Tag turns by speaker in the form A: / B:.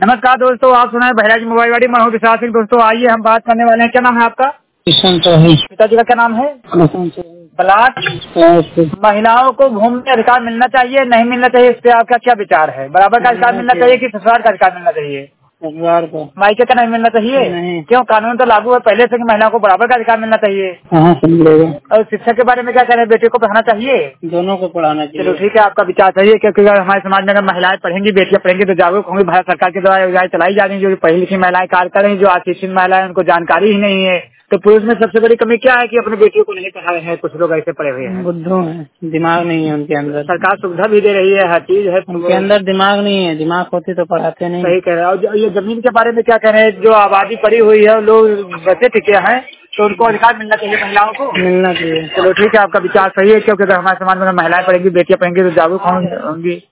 A: नमस्कार दोस्तों, आप सुना है बहराइच मोबाइलवाड़ी मैं हूं विशाल सिंह। दोस्तों आइए हम बात करने वाले हैं, क्या नाम है आपका? पिताजी का क्या नाम है? ब्लाक। महिलाओं को घूमने का अधिकार मिलना चाहिए नहीं मिलना चाहिए, इस पे आपका क्या विचार है? बराबर का अधिकार मिलना चाहिए कि ससुराल का अधिकार मिलना चाहिए?
B: ससुराल को।
A: मायके का नहीं मिलना चाहिए?
B: नहीं।
A: क्यों? कानून तो लागू है पहले से कि महिलाओं को बराबर का अधिकार मिलना चाहिए। और शिक्षा के बारे में क्या कह रहे हैं? बेटे को पढ़ाना चाहिए?
B: दोनों को पढ़ाना चाहिए।
A: चलो ठीक है, आपका विचार सही है, क्योंकि अगर हमारे समाज में अगर महिलाएं पढ़ेंगी, बेटियां पढ़ेंगी तो जागरूक होंगी। भारत सरकार के द्वारा योजनाएं चलाई जा रही है, जो पढ़ी लिखी महिलाएं कार्य कर रही हैं, जो अशिक्षित महिलाएं उनको जानकारी ही नहीं है। तो पुरुष में सबसे बड़ी कमी क्या है कि अपने बेटियों को नहीं पढ़ा रहे हैं। कुछ लोग ऐसे पढ़े हुए हैं,
B: बुद्धू हैं, दिमाग नहीं है उनके अंदर।
A: सरकार सुविधा भी दे रही है, हर चीज है,
B: उनके अंदर दिमाग नहीं है। दिमाग होती तो पढ़ाते नहीं।
A: सही कह रहे हैं। और ये जमीन के बारे में क्या कह रहे हैं? जो आबादी पड़ी हुई है, लोग बचे टिके हैं, तो उनको अधिकार मिलना चाहिए, महिलाओं को
B: मिलना चाहिए।
A: चलो ठीक है, आपका विचार सही है, क्योंकि अगर हमारे समाज में महिलाएं पढ़ेंगी, बेटियां पढ़ेंगी तो जागरूक होंगी।